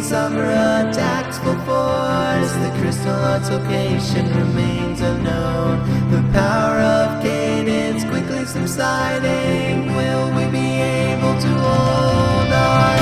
summer attacks full force. The crystal heart's location remains unknown. The power of cadence quickly subsiding. Will we be able to hold on?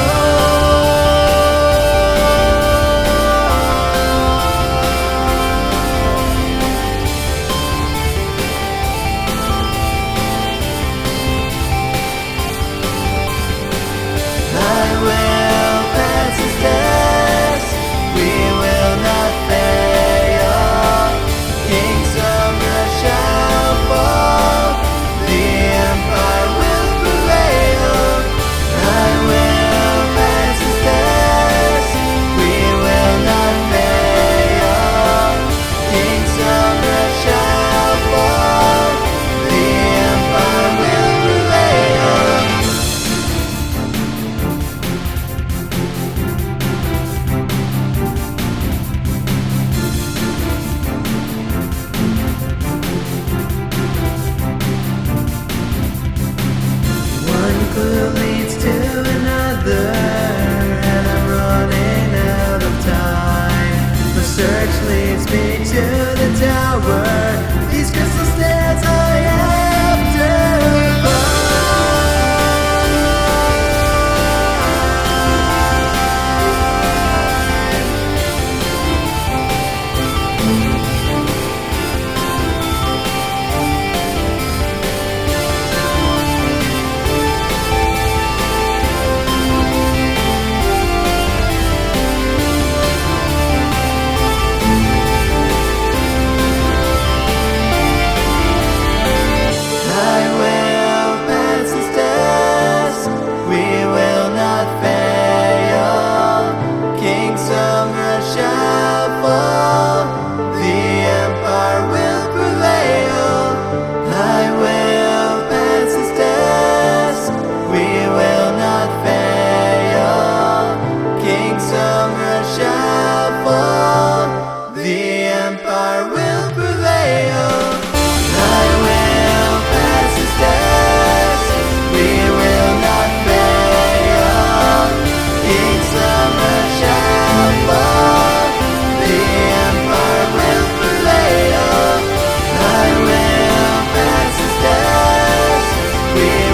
Clue leads to another, and I'm running out of time. The search leads me to the tower. These crystal stairs I have to we